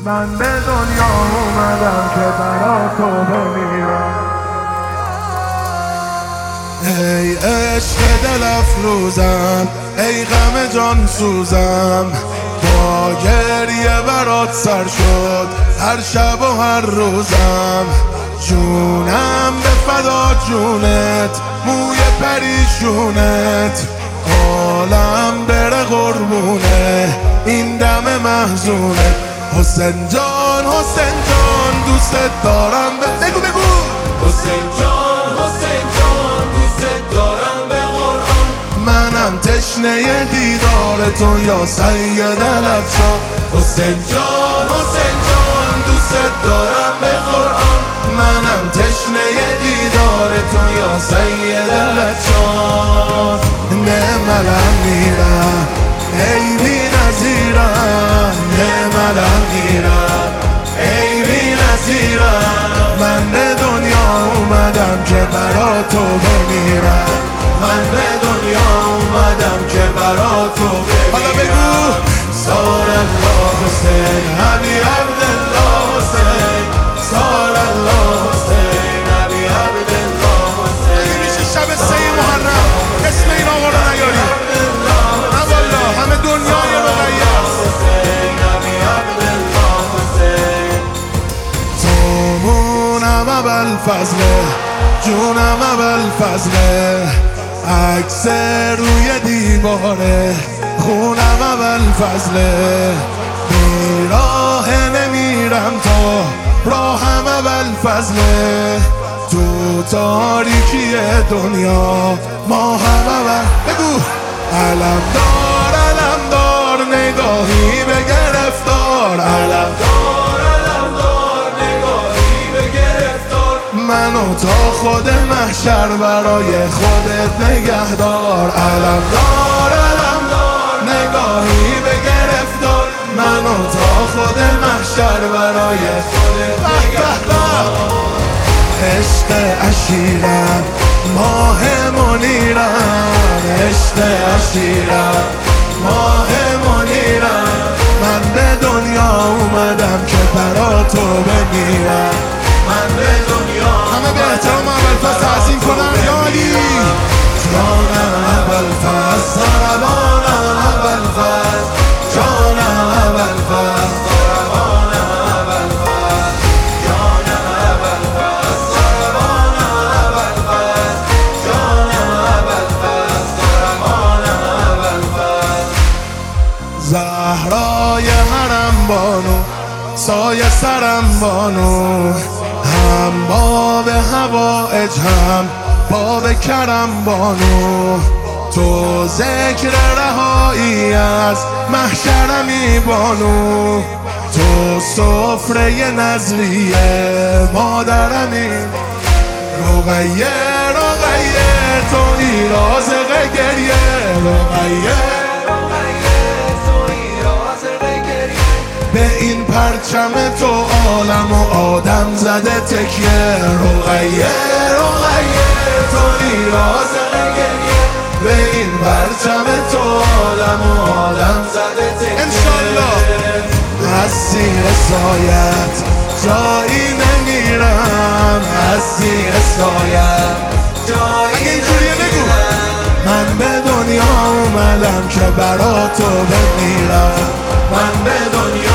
من به دنیا اومدم که برا تو بمیرم. ای عشق دل افروزم، ای غم جان سوزم، با گریه برات سر شد هر شب و هر روزم. جونم به فدا جونت، موی پریشونت، عالم بره قربونه این دم محزونه. حسین جان حسین جان دوست دارم، بگو بگو حسین جان حسین جان دوست دارم به قرآن. منم تشنه دیدار تو یا سید الافشار. حسین جان حسین جان دوست دارم به قرآن. منم تشنه دیدار تو یا سید الافشار. نعم المیرم ای بی نظیرم، نعم المیرم ای بی نظیرم. من به دنیا اومدم که برا تو بمیرم. من به دنیا اومدم که برا تو بمیرم. حالا بگو سار الله حسین علی عبدالله حسین، سار الله حسین علی عبدالله حسین. اگه میشه شب 3 محرم اسم این آقا رو نیاری، نه والا همه دنیای رقیه حسین علی عبدالله حسین. تومونم ابوالفضله، جونم ابوالفضله، عکس روی دیواره خونم ابوالفضله. بیراه نمیرم تا راهم ابوالفضله، تو تاریکی دنیا ما هم بگو علمدار نگاهی به گرفتار. علمدار نگاهی به گرفتار. منو تا خود محشر برای خودت نگهدار. علمدار نگاهی به گرفتار. منو تا خود محشر برای خودت نگهدار. عشق عشیرم ماه منیرم، عشق عشیرم ماه منیرم. من به دنیا اومدم که برا تو بمیرم. من به دنیا همه به احترام ابوالفضل تعظیم کنن یا علی. جانم ابوالفضل ضربانم ابوالفضل، جانم ابوالفضل ضربانم ابوالفضل، جانم ابوالفضل ضربانم ابوالفضل، جانم ابوالفضل ضربانم ابوالفضل. زهرای حرم بانو سایه سرم بانو، هم باب حوائج هم باب کرم بانو. تو ذکر رهایی از محشرمی بانو، تو سفره نظریه مادرمی. رقیه تو ایرازق گریه، رقیه به این پرچم تو عالم و آدم زده تکیه. رقیه تو ایرازق گریه، به این پرچم تو عالم و آدم زده تکیه. انشالله از زیر سایت جایی نمیرم، از زیر سایت جایی. اگه اینجوریه بگو من به دنیا اومدم که برا تو بمیرم. من به دنیا